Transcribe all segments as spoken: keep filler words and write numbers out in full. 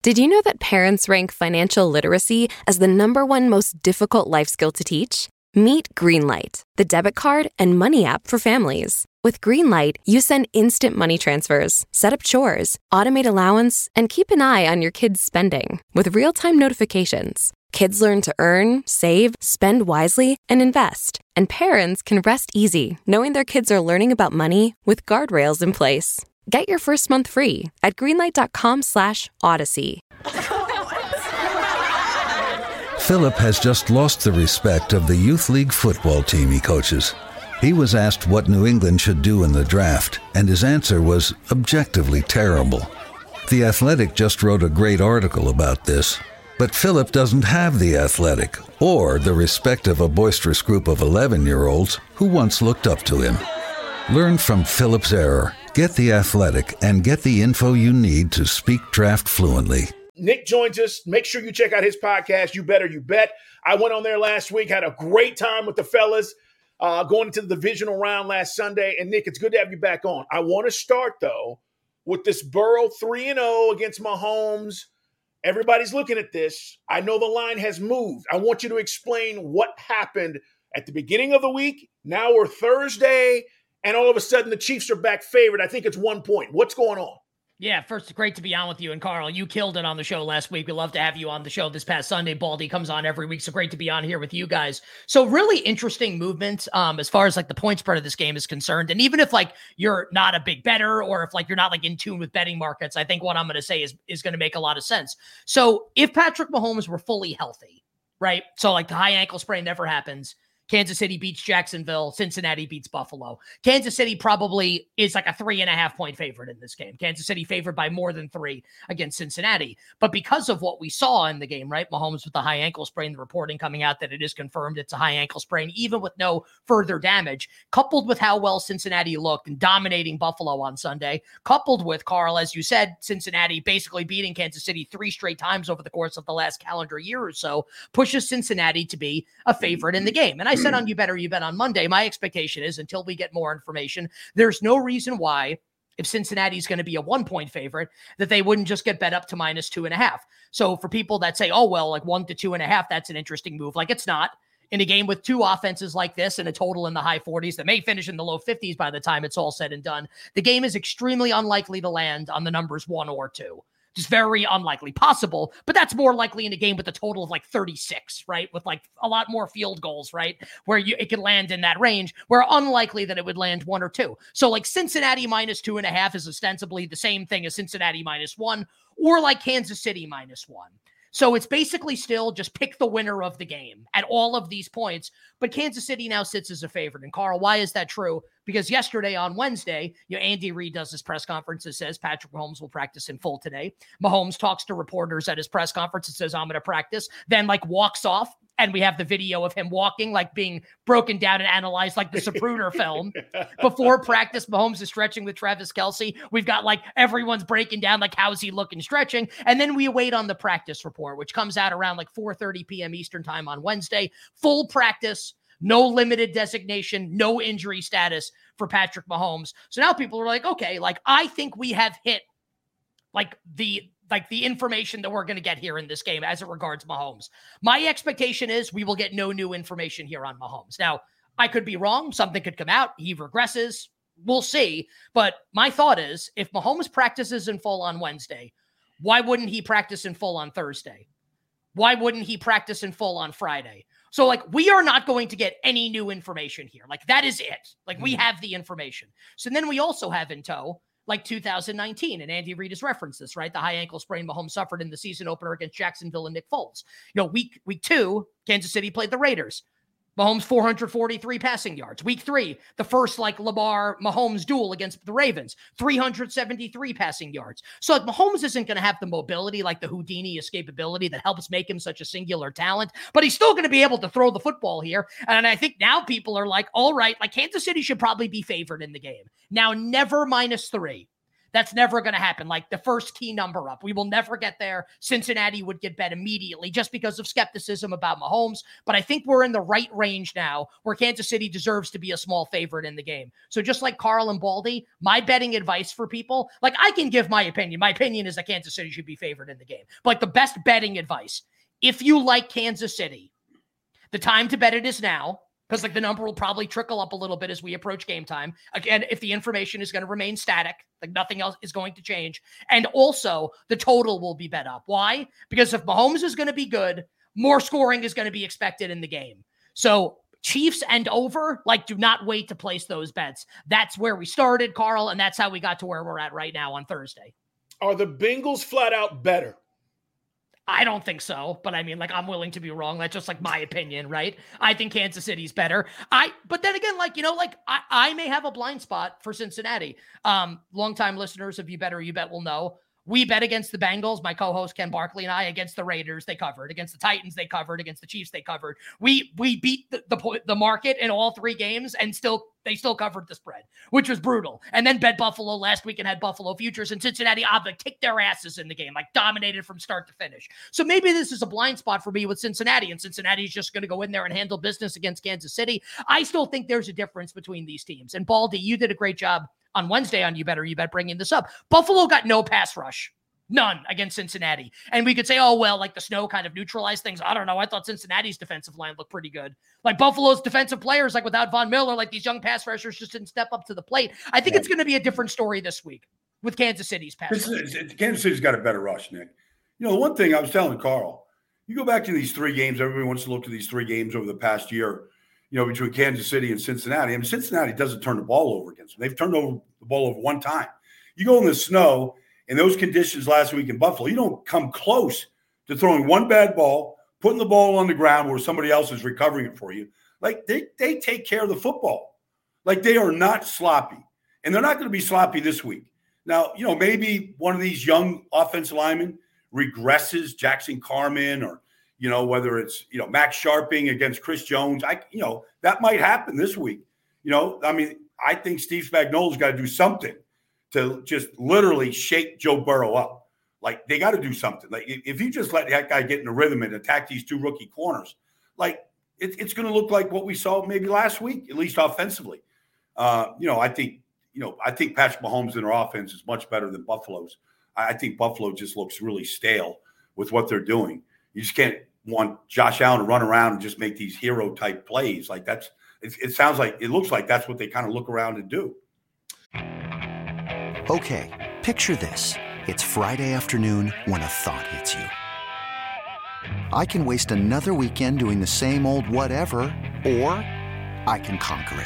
Did you know that parents rank financial literacy as the number one most difficult life skill to teach? Meet Greenlight, the debit card and money app for families. With Greenlight, you send instant money transfers, set up chores, automate allowance, and keep an eye on your kids' spending with real-time notifications. Kids learn to earn, save, spend wisely, and invest. And parents can rest easy knowing their kids are learning about money with guardrails in place. Get your first month free at greenlight.com slash odyssey. Philip has just lost the respect of the youth league football team he coaches. He was asked what New England should do in the draft, and his answer was objectively terrible. The Athletic just wrote a great article about this. But Philip doesn't have the Athletic or the respect of a boisterous group of eleven-year-olds who once looked up to him. Learn from Philip's error. Get the Athletic and get the info you need to speak draft fluently. Nick joins us. Make sure you check out his podcast, You Better You Bet. I went on there last week, had a great time with the fellas uh, going into the divisional round last Sunday. And, Nick, it's good to have you back on. I want to start, though, with this Burrow three and oh against Mahomes. Everybody's looking at this. I know the line has moved. I want you to explain what happened at the beginning of the week. Now we're Thursday, and all of a sudden the Chiefs are back favored. I think it's one point. What's going on? Yeah, first, great to be on with you. And Carl, you killed it on the show last week. We love to have you on the show this past Sunday. Baldy comes on every week, so great to be on here with you guys. So really interesting movement um, as far as like the point spread of this game is concerned. And even if like you're not a big bettor or if like you're not like in tune with betting markets, I think what I'm going to say is, is going to make a lot of sense. So if Patrick Mahomes were fully healthy, right? So like the high ankle sprain never happens. Kansas City beats Jacksonville. Cincinnati beats Buffalo. Kansas City probably is like a three and a half point favorite in this game. Kansas City favored by more than three against Cincinnati. But because of what we saw in the game, right? Mahomes with the high ankle sprain, the reporting coming out that it is confirmed it's a high ankle sprain, even with no further damage, coupled with how well Cincinnati looked and dominating Buffalo on Sunday, coupled with, Carl, as you said, Cincinnati basically beating Kansas City three straight times over the course of the last calendar year or so, pushes Cincinnati to be a favorite in the game. And I I said on You Better You Bet on Monday, my expectation is until we get more information, there's no reason why, if Cincinnati's going to be a one-point favorite, that they wouldn't just get bet up to minus two and a half. So for people that say, oh, well, like one to two and a half, that's an interesting move. Like it's not. In a game with two offenses like this and a total in the high forties that may finish in the low fifties by the time it's all said and done, the game is extremely unlikely to land on the numbers one or two. Just very unlikely. Possible, but that's more likely in a game with a total of like thirty-six, right? With like a lot more field goals, right? Where you it could land in that range, where unlikely that it would land one or two. So like Cincinnati minus two and a half is ostensibly the same thing as Cincinnati minus one, or like Kansas City minus one. So it's basically still just pick the winner of the game at all of these points. But Kansas City now sits as a favorite. And Carl, why is that true? Because yesterday on Wednesday, you know, Andy Reid does his press conference that says Patrick Mahomes will practice in full today. Mahomes talks to reporters at his press conference and says, I'm going to practice, then like walks off. And we have the video of him walking, like being broken down and analyzed like the Zapruder film. Before practice, Mahomes is stretching with Travis Kelce. We've got like everyone's breaking down, like how's he looking stretching. And then we wait on the practice report, which comes out around like four thirty p.m. Eastern time on Wednesday. Full practice, no limited designation, no injury status for Patrick Mahomes. So now people are like, okay, like I think we have hit like the like the information that we're going to get here in this game as it regards Mahomes. My expectation is we will get no new information here on Mahomes. Now, I could be wrong. Something could come out. He regresses. We'll see. But my thought is if Mahomes practices in full on Wednesday, why wouldn't he practice in full on Thursday? Why wouldn't he practice in full on Friday? So like, we are not going to get any new information here. Like that is it. Like we have the information. So then we also have in tow like two thousand nineteen, and Andy Reid has referenced this, right? The high ankle sprain Mahomes suffered in the season opener against Jacksonville and Nick Foles. You know, week week two, Kansas City played the Raiders. Mahomes, four hundred forty-three passing yards. Week three, the first like Lamar Mahomes duel against the Ravens, three hundred seventy-three passing yards. So like Mahomes isn't going to have the mobility, like the Houdini escapability that helps make him such a singular talent, but he's still going to be able to throw the football here. And I think now people are like, all right, like Kansas City should probably be favored in the game. Now, never minus three. That's never going to happen. Like the first key number up, we will never get there. Cincinnati would get bet immediately just because of skepticism about Mahomes. But I think we're in the right range now where Kansas City deserves to be a small favorite in the game. So just like Carl and Baldy, my betting advice for people, like I can give my opinion. My opinion is that Kansas City should be favored in the game. But like the best betting advice, if you like Kansas City, the time to bet it is now. Because like the number will probably trickle up a little bit as we approach game time. Again, if the information is going to remain static, like nothing else is going to change. And also the total will be bet up. Why? Because if Mahomes is going to be good, more scoring is going to be expected in the game. So Chiefs and over, like do not wait to place those bets. That's where we started, Carl, and that's how we got to where we're at right now on Thursday. Are the Bengals flat out better? I don't think so, but I mean, like, I'm willing to be wrong. That's just like my opinion, right? I think Kansas City's better. I, but then again, like, you know, like I, I may have a blind spot for Cincinnati. Um, longtime listeners of You Bet or You Bet will know. We bet against the Bengals, my co-host Ken Barkley and I, against the Raiders, they covered. Against the Titans, they covered. Against the Chiefs, they covered. We we beat the, the, the market in all three games, and still they still covered the spread, which was brutal. And then bet Buffalo last week and had Buffalo futures, and Cincinnati obviously kicked their asses in the game, like dominated from start to finish. So maybe this is a blind spot for me with Cincinnati, and Cincinnati's just going to go in there and handle business against Kansas City. I still think there's a difference between these teams. And Baldy, you did a great job on Wednesday on You Bet or You Bet bringing this up. Buffalo got no pass rush. None against Cincinnati. And we could say, oh, well, like the snow kind of neutralized things. I don't know. I thought Cincinnati's defensive line looked pretty good. Like Buffalo's defensive players, like without Von Miller, like these young pass rushers just didn't step up to the plate. I think yeah. it's going to be a different story this week with Kansas City's pass rush. Is, Kansas City's got a better rush, Nick. You know, the one thing I was telling Carl, you go back to these three games, everybody wants to look at these three games over the past year, you know, between Kansas City and Cincinnati. I mean, Cincinnati doesn't turn the ball over against them. They've turned over the ball over one time. You go in the snow, in those conditions last week in Buffalo, you don't come close to throwing one bad ball, putting the ball on the ground where somebody else is recovering it for you. Like, they, they take care of the football. Like, they are not sloppy. And they're not going to be sloppy this week. Now, you know, maybe one of these young offensive linemen regresses, Jackson Carman, or, you know, whether it's, you know, Max Sharping against Chris Jones. I, you know, that might happen this week. You know, I mean, I think Steve Spagnuolo's got to do something to just literally shake Joe Burrow up. Like, they got to do something. Like, if you just let that guy get in a rhythm and attack these two rookie corners, like, it, it's going to look like what we saw maybe last week, at least offensively. Uh, you know, I think, you know, I think Patrick Mahomes in their offense is much better than Buffalo's. I, I think Buffalo just looks really stale with what they're doing. You just can't want Josh Allen to run around and just make these hero type plays. Like, that's, it, it sounds like, it looks like that's what they kind of look around and do. Okay, picture this. It's Friday afternoon when a thought hits you. I can waste another weekend doing the same old whatever, or I can conquer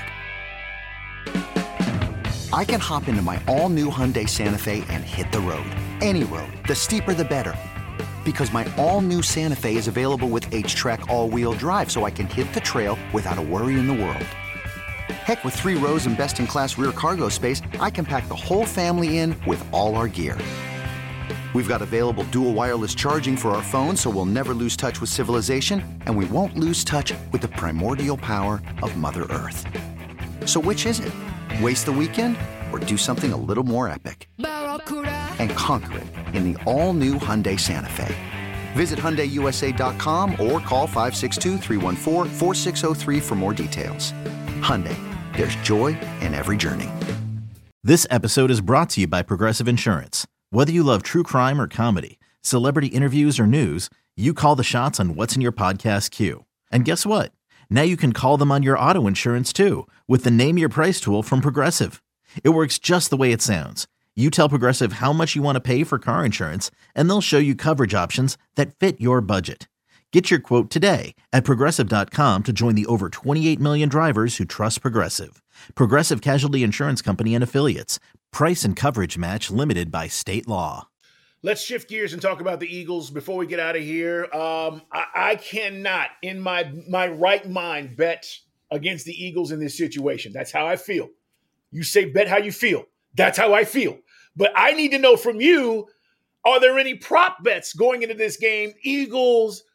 it. I can hop into my all-new Hyundai Santa Fe and hit the road. Any road. The steeper, the better. Because my all-new Santa Fe is available with H-Track all-wheel drive, so I can hit the trail without a worry in the world. Heck, with three rows and best-in-class rear cargo space, I can pack the whole family in with all our gear. We've got available dual wireless charging for our phones, so we'll never lose touch with civilization, and we won't lose touch with the primordial power of Mother Earth. So which is it? Waste the weekend or do something a little more epic? And conquer it in the all-new Hyundai Santa Fe. Visit Hyundai U S A dot com or call five six two, three one four, four six zero three for more details. Hyundai, there's joy in every journey. This episode is brought to you by Progressive Insurance. Whether you love true crime or comedy, celebrity interviews or news, you call the shots on what's in your podcast queue. And guess what? Now you can call them on your auto insurance too with the Name Your Price tool from Progressive. It works just the way it sounds. You tell Progressive how much you want to pay for car insurance, and they'll show you coverage options that fit your budget. Get your quote today at Progressive dot com to join the over twenty-eight million drivers who trust Progressive. Progressive Casualty Insurance Company and Affiliates. Price and coverage match limited by state law. Let's shift gears and talk about the Eagles before we get out of here. Um, I, I cannot, in my, my right mind, bet against the Eagles in this situation. That's how I feel. You say bet how you feel. That's how I feel. But I need to know from you, are there any prop bets going into this game? Eagles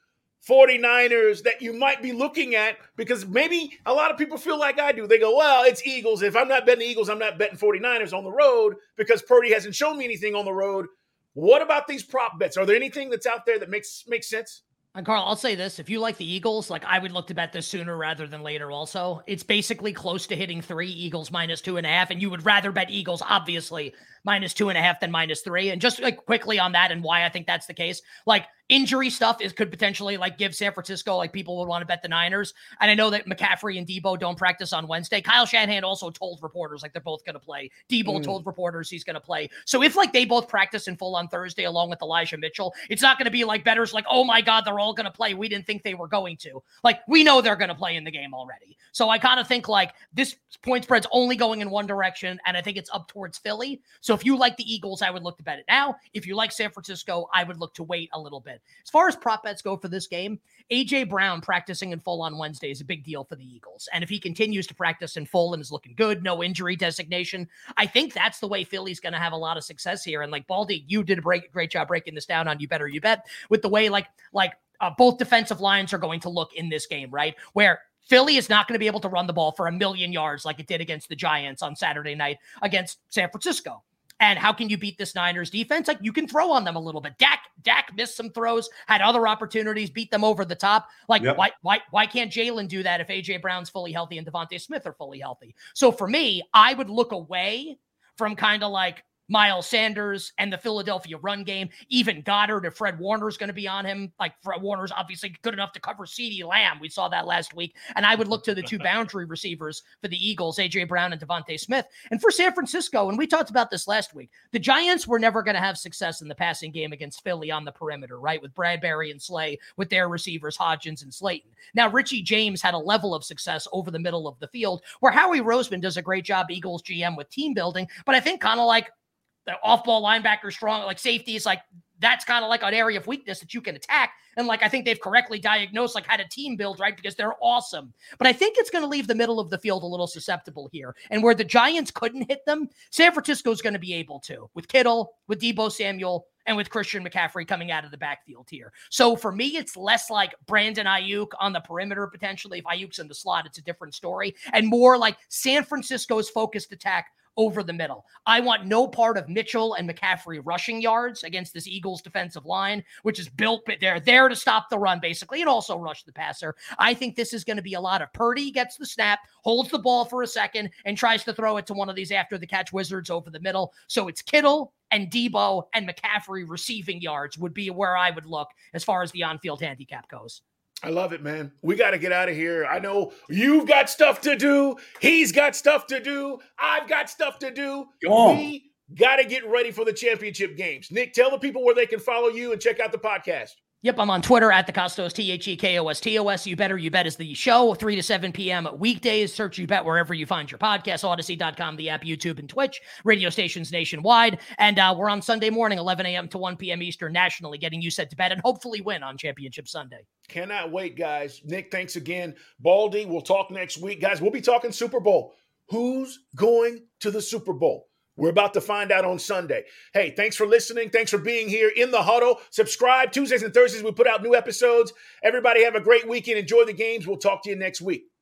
forty-niners that you might be looking at? Because maybe a lot of people feel like I do. They go, well, it's Eagles. If I'm not betting the Eagles, I'm not betting forty-niners on the road because Purdy hasn't shown me anything on the road. What about these prop bets? Are there anything that's out there that makes makes sense? And Carl, I'll say this. If you like the Eagles, like I would look to bet this sooner rather than later also. It's basically close to hitting three, Eagles minus two and a half, and you would rather bet Eagles, obviously, minus two and a half than minus three. And just like quickly on that and why I think that's the case, like injury stuff is could potentially like give San Francisco, like people would want to bet the Niners. And I know that McCaffrey and Debo don't practice on Wednesday. Kyle Shanahan also told reporters like they're both going to play. Debo mm. told reporters he's going to play. So if like they both practice in full on Thursday along with Elijah Mitchell, it's not going to be like bettors like, oh my God, they're all going to play. We didn't think they were going to. Like we know they're going to play in the game already. So I kind of think like this point spread's only going in one direction, and I think it's up towards Philly. So if you like the Eagles, I would look to bet it now. If you like San Francisco, I would look to wait a little bit. As far as prop bets go for this game, A J Brown practicing in full on Wednesday is a big deal for the Eagles. And if he continues to practice in full and is looking good, no injury designation, I think that's the way Philly's going to have a lot of success here. And like Baldy, you did a break, great job breaking this down on You Better You Bet with the way like, like uh, both defensive lines are going to look in this game, right? Where Philly is not going to be able to run the ball for a million yards like it did against the Giants on Saturday night against San Francisco. And how can you beat this Niners defense? Like you can throw on them a little bit. Dak, Dak missed some throws, had other opportunities, beat them over the top. Like yep. why, why, why can't Jalen do that if A J Brown's fully healthy and Devontae Smith are fully healthy? So for me, I would look away from kind of like Miles Sanders and the Philadelphia run game. Even Goddard, if Fred Warner's going to be on him, like Fred Warner's obviously good enough to cover CeeDee Lamb. We saw that last week. And I would look to the two boundary receivers for the Eagles, A J Brown and Devontae Smith. And for San Francisco, and we talked about this last week, the Giants were never going to have success in the passing game against Philly on the perimeter, right? With Bradbury and Slay, with their receivers, Hodgins and Slayton. Now, Richie James had a level of success over the middle of the field where Howie Roseman does a great job, Eagles G M, with team building. But I think kind of like the off-ball linebacker strong, like safety is like, that's kind of like an area of weakness that you can attack. And like, I think they've correctly diagnosed, like how to team build, right? Because they're awesome. But I think it's going to leave the middle of the field a little susceptible here. And where the Giants couldn't hit them, San Francisco's going to be able to with Kittle, with Debo Samuel, and with Christian McCaffrey coming out of the backfield here. So for me, it's less like Brandon Ayuk on the perimeter potentially. If Ayuk's in the slot, it's a different story. And more like San Francisco's focused attack over the middle. I want no part of Mitchell and McCaffrey rushing yards against this Eagles defensive line, which is built, but they're there to stop the run, basically, and also rush the passer. I think this is going to be a lot of Purdy gets the snap, holds the ball for a second, and tries to throw it to one of these after-the-catch wizards over the middle. So it's Kittle and Debo and McCaffrey receiving yards would be where I would look as far as the on-field handicap goes. I love it, man. We got to get out of here. I know you've got stuff to do. He's got stuff to do. I've got stuff to do. We got to get ready for the championship games. Nick, tell the people where they can follow you and check out the podcast. Yep, I'm on Twitter at the Costos, T H E K O S T O S. You Better You Bet is the show, three to seven p.m. weekdays. Search You Bet wherever you find your podcast, Odyssey dot com, the app, YouTube, and Twitch, radio stations nationwide. And uh, we're on Sunday morning, eleven a.m. to one p.m. Eastern nationally, getting you set to bet and hopefully win on Championship Sunday. Cannot wait, guys. Nick, thanks again. Baldy, we'll talk next week. Guys, we'll be talking Super Bowl. Who's going to the Super Bowl? We're about to find out on Sunday. Hey, thanks for listening. Thanks for being here in the huddle. Subscribe. Tuesdays and Thursdays, we put out new episodes. Everybody have a great weekend. Enjoy the games. We'll talk to you next week.